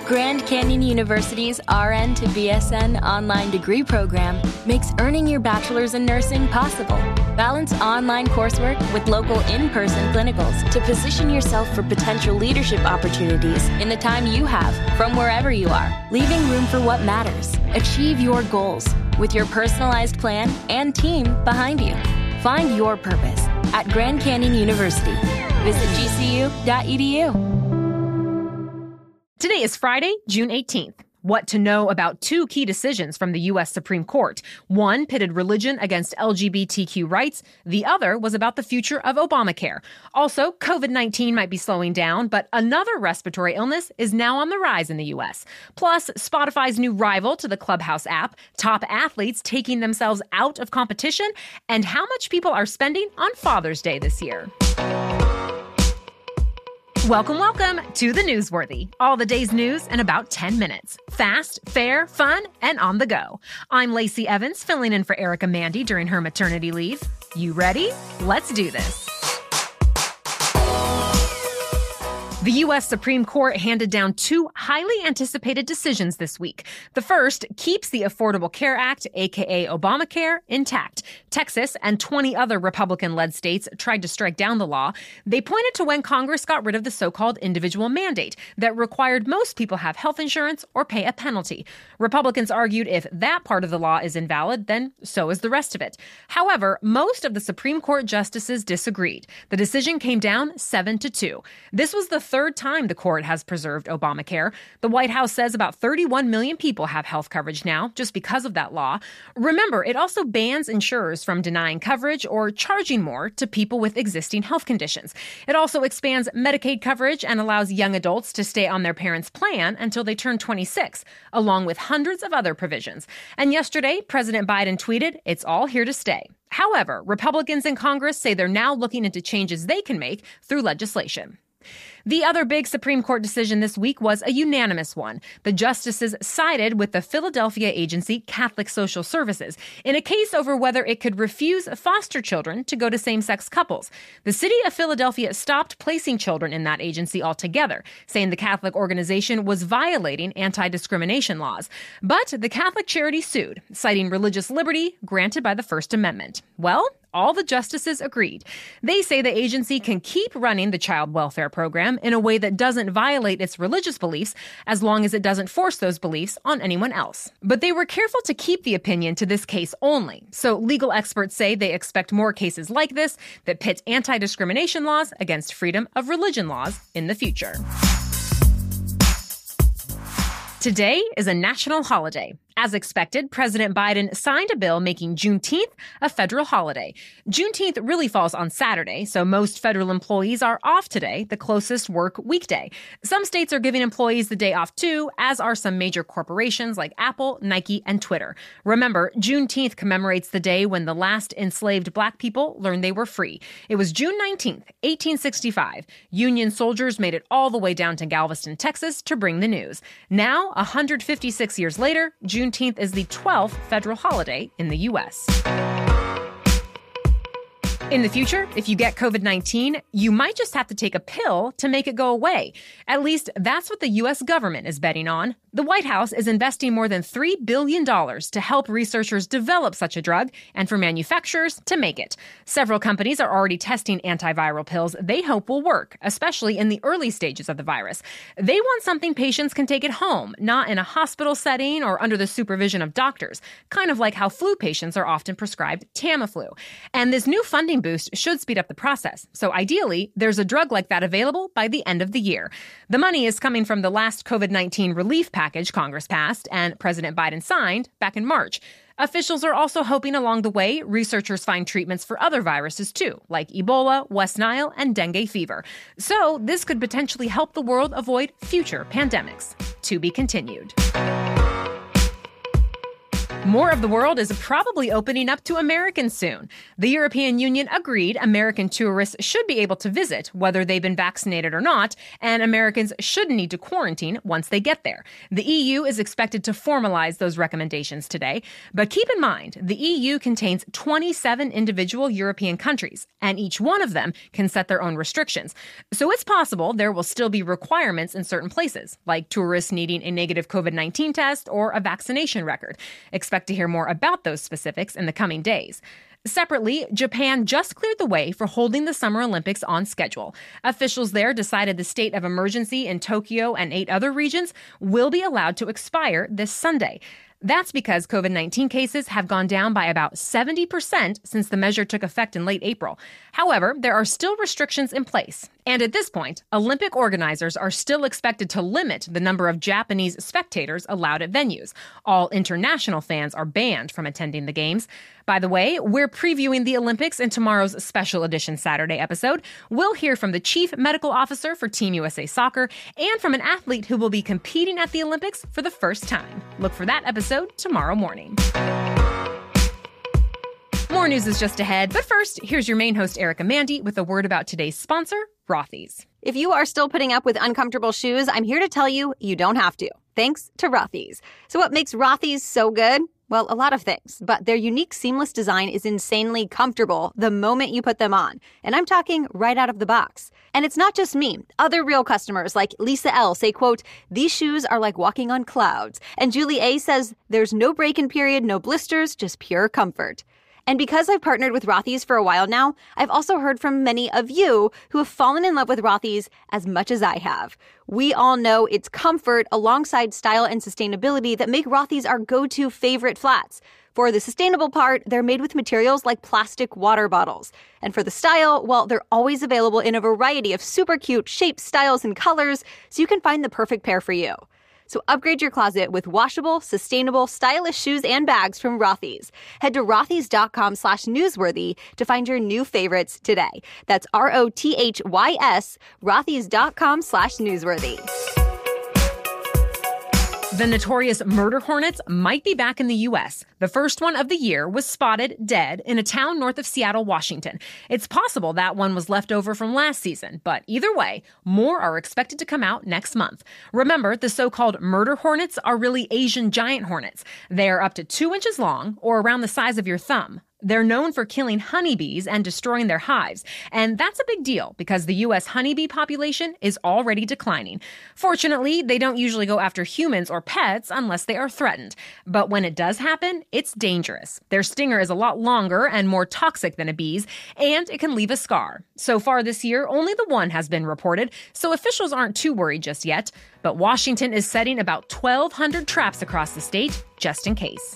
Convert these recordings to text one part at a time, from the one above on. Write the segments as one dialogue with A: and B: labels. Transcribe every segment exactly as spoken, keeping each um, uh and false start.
A: Grand Canyon University's R N to B S N online degree program makes earning your bachelor's in nursing possible. Balance online coursework with local in-person clinicals to position yourself for potential leadership opportunities in the time you have from wherever you are, leaving room for what matters. Achieve your goals with your personalized plan and team behind you. Find your purpose at Grand Canyon University. Visit G C U dot E D U.
B: Today is Friday, June eighteenth. What to know about two key decisions from the U S Supreme Court. One pitted religion against L G B T Q rights. The other was about the future of Obamacare. Also, covid nineteen might be slowing down, but another respiratory illness is now on the rise in the U S. Plus, Spotify's new rival to the Clubhouse app, top athletes taking themselves out of competition, and how much people are spending on Father's Day this year. Welcome, welcome to The Newsworthy. All the day's news in about ten minutes. Fast, fair, fun, and on the go. I'm Lacey Evans, filling in for Erica Mandy during her maternity leave. You ready? Let's do this. The U S Supreme Court handed down two highly anticipated decisions this week. The first keeps the Affordable Care Act, aka Obamacare, intact. Texas and twenty other Republican-led states tried to strike down the law. They pointed to when Congress got rid of the so-called individual mandate that required most people have health insurance or pay a penalty. Republicans argued if that part of the law is invalid, then so is the rest of it. However, most of the Supreme Court justices disagreed. The decision came down seven to two. This was the third time the court has preserved Obamacare. The White House says about thirty-one million people have health coverage now just because of that law. Remember, it also bans insurers from denying coverage or charging more to people with existing health conditions. It also expands Medicaid coverage and allows young adults to stay on their parents' plan until they turn twenty-six, along with hundreds of other provisions. And yesterday, President Biden tweeted, "It's all here to stay." However, Republicans in Congress say they're now looking into changes they can make through legislation. The other big Supreme Court decision this week was a unanimous one. The justices sided with the Philadelphia agency Catholic Social Services in a case over whether it could refuse foster children to go to same-sex couples. The city of Philadelphia stopped placing children in that agency altogether, saying the Catholic organization was violating anti-discrimination laws. But the Catholic charity sued, citing religious liberty granted by the First Amendment. Well, all the justices agreed. They say the agency can keep running the child welfare program in a way that doesn't violate its religious beliefs as long as it doesn't force those beliefs on anyone else. But they were careful to keep the opinion to this case only. So legal experts say they expect more cases like this that pit anti-discrimination laws against freedom of religion laws in the future. Today is a national holiday. As expected, President Biden signed a bill making Juneteenth a federal holiday. Juneteenth really falls on Saturday, so most federal employees are off today, the closest work weekday. Some states are giving employees the day off too, as are some major corporations like Apple, Nike, and Twitter. Remember, Juneteenth commemorates the day when the last enslaved black people learned they were free. It was June nineteenth, eighteen sixty-five. Union soldiers made it all the way down to Galveston, Texas to bring the news. Now, one hundred fifty-six years later, Juneteenth is the twelfth federal holiday in the U S. In the future, if you get covid nineteen, you might just have to take a pill to make it go away. At least that's what the U S government is betting on. The White House is investing more than three billion dollars to help researchers develop such a drug and for manufacturers to make it. Several companies are already testing antiviral pills they hope will work, especially in the early stages of the virus. They want something patients can take at home, not in a hospital setting or under the supervision of doctors, kind of like how flu patients are often prescribed Tamiflu. And this new funding boost should speed up the process. So ideally, there's a drug like that available by the end of the year. The money is coming from the last covid nineteen relief package Congress passed and President Biden signed back in March. Officials are also hoping along the way researchers find treatments for other viruses too, like Ebola, West Nile, and dengue fever. So this could potentially help the world avoid future pandemics. To be continued. More of the world is probably opening up to Americans soon. The European Union agreed American tourists should be able to visit whether they've been vaccinated or not, and Americans shouldn't need to quarantine once they get there. The E U is expected to formalize those recommendations today. But keep in mind, the E U contains twenty-seven individual European countries, and each one of them can set their own restrictions. So it's possible there will still be requirements in certain places, like tourists needing a negative covid nineteen test or a vaccination record. Expect to hear more about those specifics in the coming days. Separately, Japan just cleared the way for holding the Summer Olympics on schedule. Officials there decided the state of emergency in Tokyo and eight other regions will be allowed to expire this Sunday. That's because covid nineteen cases have gone down by about seventy percent since the measure took effect in late April. However, there are still restrictions in place. And at this point, Olympic organizers are still expected to limit the number of Japanese spectators allowed at venues. All international fans are banned from attending the games. By the way, we're previewing the Olympics in tomorrow's special edition Saturday episode. We'll hear from the chief medical officer for Team U S A Soccer and from an athlete who will be competing at the Olympics for the first time. Look for that episode tomorrow morning. More news is just ahead, but first, here's your main host, Erica Mandy, with a word about today's sponsor, Rothy's.
C: If you are still putting up with uncomfortable shoes, I'm here to tell you, you don't have to, thanks to Rothy's. So what makes Rothy's so good? Well, a lot of things, but their unique seamless design is insanely comfortable the moment you put them on. And I'm talking right out of the box. And it's not just me. Other real customers like Lisa L say, quote, "These shoes are like walking on clouds." And Julie A says, "There's no break-in period, no blisters, just pure comfort." And because I've partnered with Rothy's for a while now, I've also heard from many of you who have fallen in love with Rothy's as much as I have. We all know it's comfort alongside style and sustainability that make Rothy's our go-to favorite flats. For the sustainable part, they're made with materials like plastic water bottles. And for the style, well, they're always available in a variety of super cute shapes, styles, and colors, so you can find the perfect pair for you. So upgrade your closet with washable, sustainable, stylish shoes and bags from Rothy's. Head to rothys.com slash newsworthy to find your new favorites today. That's R O T H Y S, rothys.com slash newsworthy.
B: The notorious murder hornets might be back in the U S. The first one of the year was spotted dead in a town north of Seattle, Washington. It's possible that one was left over from last season, but either way, more are expected to come out next month. Remember, the so-called murder hornets are really Asian giant hornets. They are up to two inches long or around the size of your thumb. They're known for killing honeybees and destroying their hives. And that's a big deal because the U S honeybee population is already declining. Fortunately, they don't usually go after humans or pets unless they are threatened. But when it does happen, it's dangerous. Their stinger is a lot longer and more toxic than a bee's, and it can leave a scar. So far this year, only the one has been reported, so officials aren't too worried just yet. But Washington is setting about twelve hundred traps across the state just in case.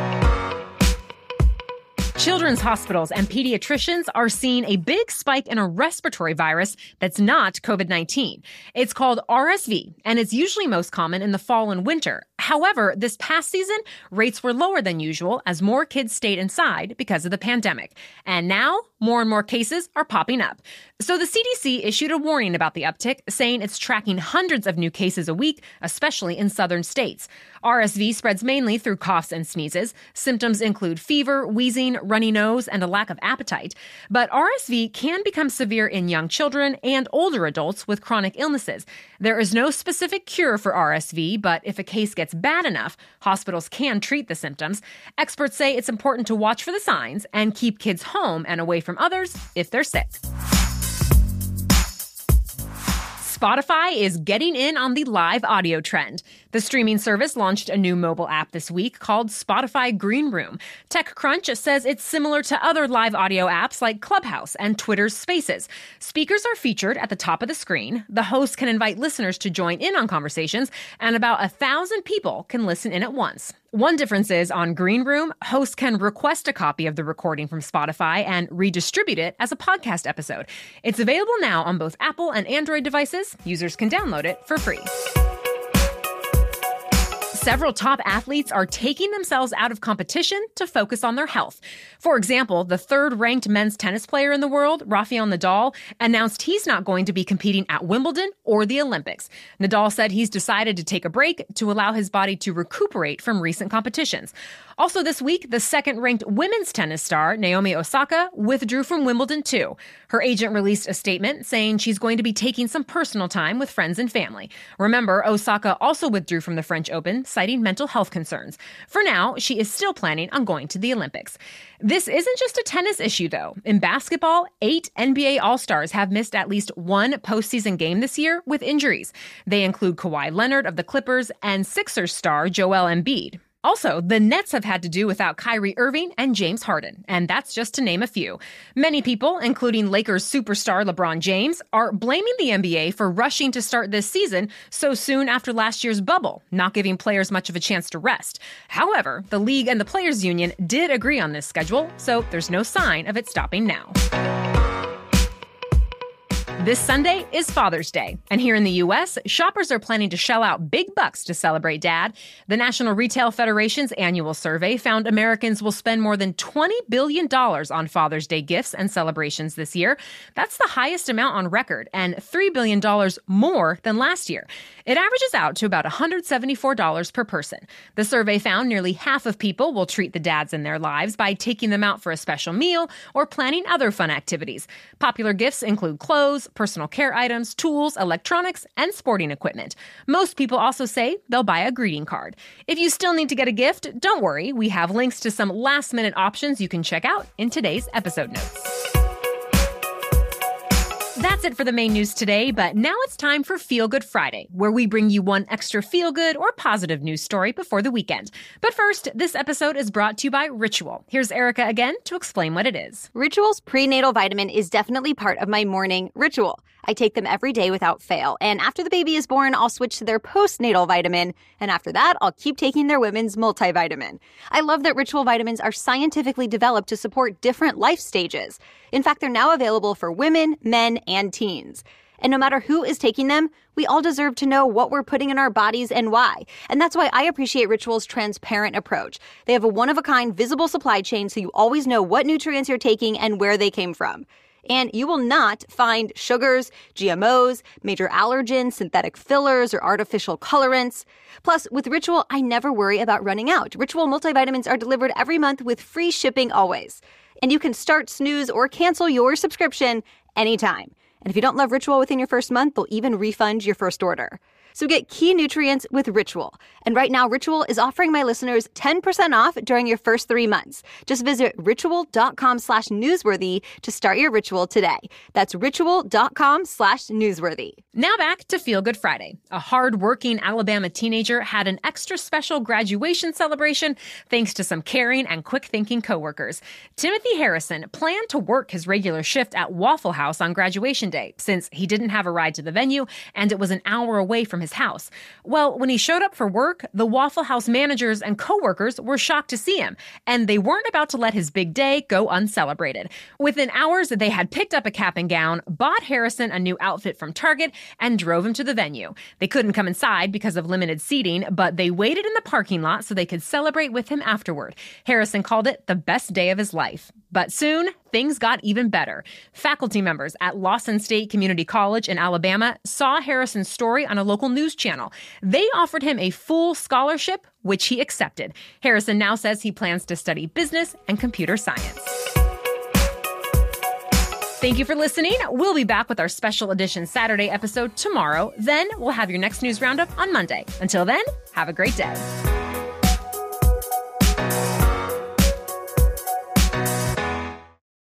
B: Children's hospitals and pediatricians are seeing a big spike in a respiratory virus that's not covid nineteen. It's called R S V, and it's usually most common in the fall and winter. However, this past season, rates were lower than usual as more kids stayed inside because of the pandemic. And now, more and more cases are popping up. So the C D C issued a warning about the uptick, saying it's tracking hundreds of new cases a week, especially in southern states. R S V spreads mainly through coughs and sneezes. Symptoms include fever, wheezing, runny nose, and a lack of appetite. But R S V can become severe in young children and older adults with chronic illnesses. There is no specific cure for R S V, but if a case gets bad enough, hospitals can treat the symptoms. Experts say it's important to watch for the signs and keep kids home and away from others if they're sick. Spotify is getting in on the live audio trend. The streaming service launched a new mobile app this week called Spotify Green Room. TechCrunch says it's similar to other live audio apps like Clubhouse and Twitter's Spaces. Speakers are featured at the top of the screen. The host can invite listeners to join in on conversations, and about a thousand people can listen in at once. One difference is on Green Room, hosts can request a copy of the recording from Spotify and redistribute it as a podcast episode. It's available now on both Apple and Android devices. Users can download it for free. Several top athletes are taking themselves out of competition to focus on their health. For example, the third-ranked men's tennis player in the world, Rafael Nadal, announced he's not going to be competing at Wimbledon or the Olympics. Nadal said he's decided to take a break to allow his body to recuperate from recent competitions. Also this week, the second-ranked women's tennis star, Naomi Osaka, withdrew from Wimbledon too. Her agent released a statement saying she's going to be taking some personal time with friends and family. Remember, Osaka also withdrew from the French Open, citing mental health concerns. For now, she is still planning on going to the Olympics. This isn't just a tennis issue, though. In basketball, eight N B A All-Stars have missed at least one postseason game this year with injuries. They include Kawhi Leonard of the Clippers and Sixers star Joel Embiid. Also, the Nets have had to do without Kyrie Irving and James Harden, and that's just to name a few. Many people, including Lakers superstar LeBron James, are blaming the N B A for rushing to start this season so soon after last year's bubble, not giving players much of a chance to rest. However, the league and the Players Union did agree on this schedule, so there's no sign of it stopping now. This Sunday is Father's Day, and here in the U S, shoppers are planning to shell out big bucks to celebrate Dad. The National Retail Federation's annual survey found Americans will spend more than twenty billion dollars on Father's Day gifts and celebrations this year. That's the highest amount on record, and three billion dollars more than last year. It averages out to about one hundred seventy-four dollars per person. The survey found nearly half of people will treat the dads in their lives by taking them out for a special meal or planning other fun activities. Popular gifts include clothes, personal care items, tools, electronics, and sporting equipment. Most people also say they'll buy a greeting card. If you still need to get a gift, don't worry. We have links to some last-minute options you can check out in today's episode notes. That's it for the main news today, but now it's time for Feel Good Friday, where we bring you one extra feel-good or positive news story before the weekend. But first, this episode is brought to you by Ritual. Here's Erica again to explain what it is.
C: Ritual's prenatal vitamin is definitely part of my morning ritual. I take them every day without fail, and after the baby is born, I'll switch to their postnatal vitamin, and after that, I'll keep taking their women's multivitamin. I love that Ritual vitamins are scientifically developed to support different life stages. In fact, they're now available for women, men, and teens. And no matter who is taking them, we all deserve to know what we're putting in our bodies and why. And that's why I appreciate Ritual's transparent approach. They have a one-of-a-kind visible supply chain so you always know what nutrients you're taking and where they came from. And you will not find sugars, G M Os, major allergens, synthetic fillers, or artificial colorants. Plus, with Ritual, I never worry about running out. Ritual multivitamins are delivered every month with free shipping always. And you can start, snooze, or cancel your subscription anytime. And if you don't love Ritual within your first month, they'll even refund your first order. So get key nutrients with Ritual. And right now, Ritual is offering my listeners ten percent off during your first three months. Just visit ritual.com slash newsworthy to start your ritual today. That's ritual.com slash newsworthy.
B: Now back to Feel Good Friday. A hard-working Alabama teenager had an extra special graduation celebration thanks to some caring and quick-thinking coworkers. Timothy Harrison planned to work his regular shift at Waffle House on graduation day since he didn't have a ride to the venue and it was an hour away from his house. Well, when he showed up for work, the Waffle House managers and coworkers were shocked to see him, and they weren't about to let his big day go uncelebrated. Within hours, they had picked up a cap and gown, bought Harrison a new outfit from Target, and drove him to the venue. They couldn't come inside because of limited seating, but they waited in the parking lot so they could celebrate with him afterward. Harrison called it the best day of his life. But soon, things got even better. Faculty members at Lawson State Community College in Alabama saw Harrison's story on a local news channel. They offered him a full scholarship, which he accepted. Harrison now says he plans to study business and computer science. Thank you for listening. We'll be back with our special edition Saturday episode tomorrow. Then we'll have your next news roundup on Monday. Until then, have a great day.